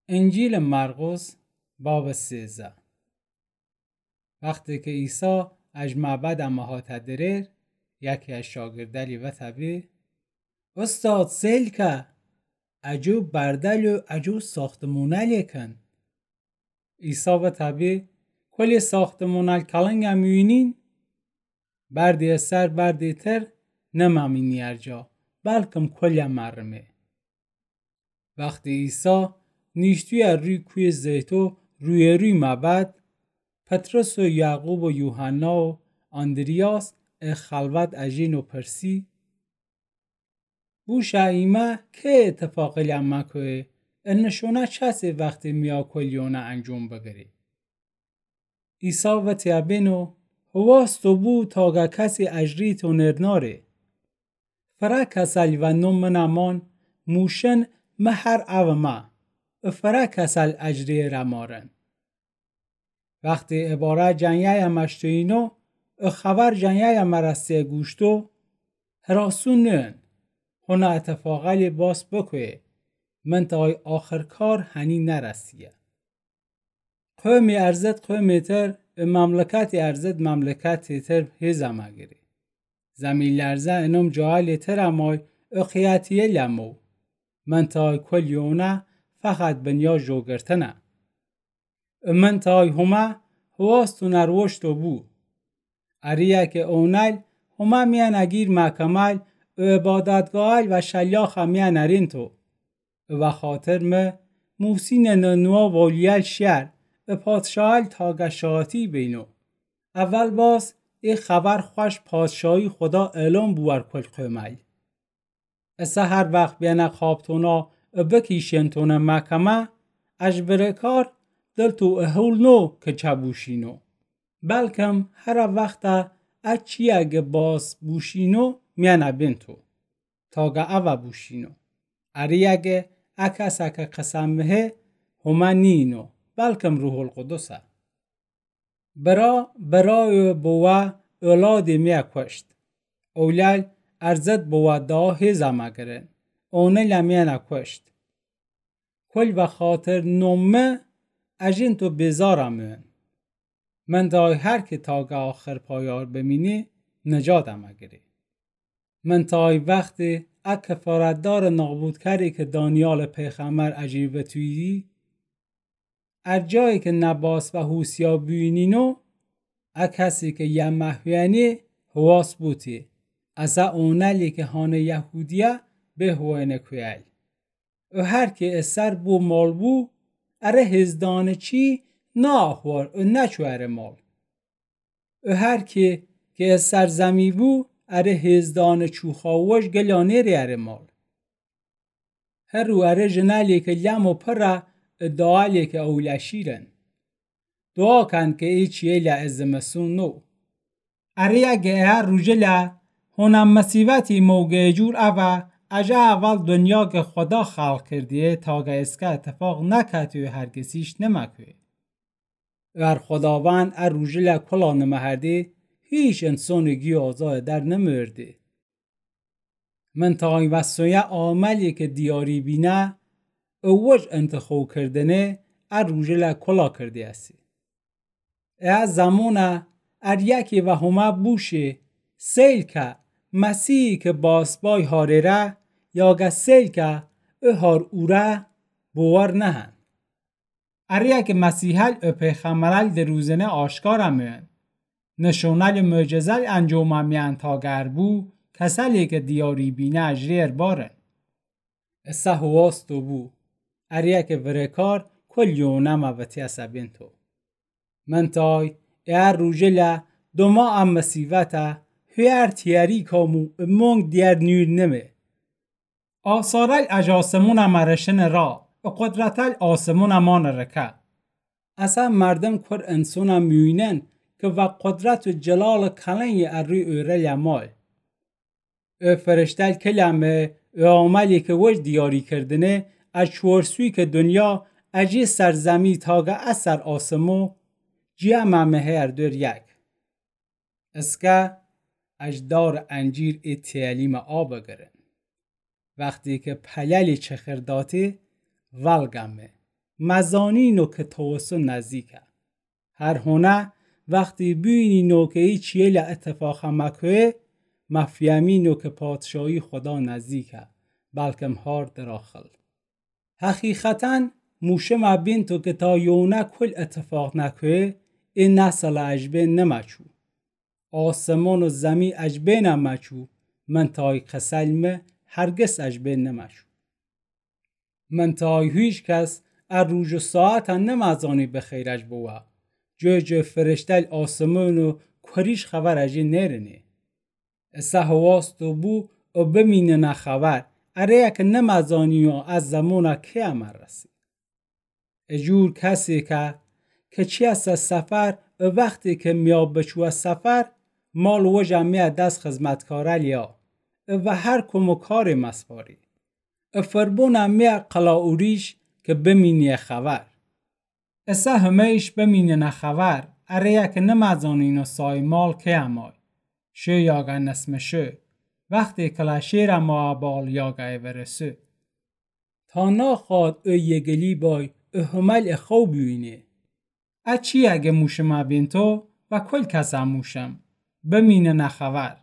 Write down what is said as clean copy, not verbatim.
انجیل مرقس باب 13. وقتی که عیسی از معبد اما درر یکی از شاگردلی و تبی استاد سیل که اجو بردل و اجو ساختمونل کن. عیسی و تبی کلی ساختمونل کلنگ میونین بردی سر بردی تر نمامینی ارجا بلکم کلی مرمه. وقتی عیسی نیشتوی روی کوی زیتو روی معبد پتروس و یعقوب و یوحنا و اندریاس خلوت اجین و پرسی بوش ایمه که اتفاقی لما که نشونه چسی وقتی میا کلیونه انجام بگیری. عیسی و تیابینو هواستو بو تاگه کسی اجریت و نرناره. فرا کسل و نمان موشن مهر او ما. فرا کسل اجری رمارن. وقتی عباره جنیه مشتوینو خبر جنیه مرسته گوشتو هراسون نن. هنه اتفاقی باس بکوه من تای آخر کار هنی نرسیه. قومی ارزد قومی تر مملکت ارزد مملکت تر هزم اگری. زمین لرزه انم جاهل تر امای اقیاتیه لمو. من تای کلیونه فقط بنیا جوگرتنه. من تای همه هواستو نروشتو بو. اریه که اونل همه میان اگیر محکمل و عبادتگاه و شلیاخ میان ارین تو. و خاطر ما موسین ننوا ولیل شهر و پادشاهل تاگشاتی بینو. اول باز ای خبر خوش پادشاهی خدا اعلام بوار کل قمل. اسه هر وقت بیانه خوابتونا بکیشنتونه محکمه اجبرکار دل تو اهول نو که چبوشینو. بلکم هر وقت اچی اگه باز بوشینو میانه بین تو. تاگه اوه بوشینو. اری اگه اکس اکه قسمه همه نینو. بلکم روح القدسه. برای بوه اولادی میا کشت. اولال ارزد بوه دا هزم گرن. اونه لمیانه کشت. کل و خاطر نومه اجین تو بیزارمون. من دای هر که تاگه آخر پایار بمینی نجاتم اگری. من تای وقتی کفارتدار نابود کردی که دانیال پیغمبر عجیب تویی جایی که نباس و حوسیا بینینو کسی که یه محوینی هواس بودی از اونلی که هانه یهودیه به هوینه کویل و هر که اثر بو مال بو اره هزدان چی ناهوار و نچواره مال و هر که اثر زمی بو اره هزدان چوخاوش گلانه ریاره مال هر رو اره جنالی که لیمو پره دعالی که اولشیرن دعا کن که ایچیه لعزمسون نو اره اگه هر روژه هونم مسیبتی موگه جور اوه اجا اول دنیا که خدا خلق کردیه تاگه اسکه اتفاق نکتوی هرگزیش نمکوی ور خداوند ار روژه کلا نمهرده هیچ انسانگی آزاد در نمرده من تاگه وستویه عاملی که دیاری بینه اوج انتخاب کردنه ار روژه کلا کرده هستی از زمانه ار یکی و همه بوشه سیل که مسیحی که باسبای هاره یا گه سیل که هار اوره باور نهن ار یکی مسیحل پیغمبرل در روزنه آشکار همین نشونل معجزل انجام همیان تا گربو کسلی که دیاری بینه اجری بارن اسه هواستو بو ار یکی ورکار کلیونه موتی عصبین تو من تای ار روژه دوما ام مسیوته هر تیاری کامو مونگ دیر نور نمه آثارل اجاسمون مرشن را و قدرتل آسمون امان رکه اصلا مردم کر انسان میوینن که و قدرت و جلال کلنی اروی اوره یمال فرشتل کلمه و عملی که وش دیاری کردنه از چورسوی که دنیا اجی سرزمی تاگه اثر آسمو جیه ممه اردور یک اسکه اجدار انجیر ایتیالیم آب گرن وقتی که پلیلی چخرداتی ولگمه مزانینو که توسو نزدیکه. هر هونه وقتی بینی نو که ایچیه لاتفاق مکوه مفیمینو که پادشاهی خدا نزدیکه بلکم هار دراخل. حقیقتاً موشه مبین تو که تا یونه کل اتفاق نکوه این نسل عجبه نمچو. آسمان و زمین عجبه نمچو من تای قسلمه هرگز عجبه نمچو. من تای هیچ کس روز و ساعت نمازانی بخیر عجبوه. جو فرشتل آسمان و کریش خبر عجی نرنه. اسه هواستو بو و بمینه نخبر اره یک نمازانی و از زمانه که امر رسی. اجور کسی که چی از سفر وقتی که میاب بچو از سفر مال و جمعی دست خدمتکاره لیا و هر کم کار مسپاری. فربون امی قلاوریش که بمینی خبر. اسه همیش بمینی نخبر اره یک نمازانین و سای مال که امای. شو یاگه نسمشه وقتی کلاشیر ما بال یاگه ورسه. تا ناخواد او یگلی بای او همال خوب بیوینه. اچی اگه موشم بین تو و کل کس موشم بمینه نخبر.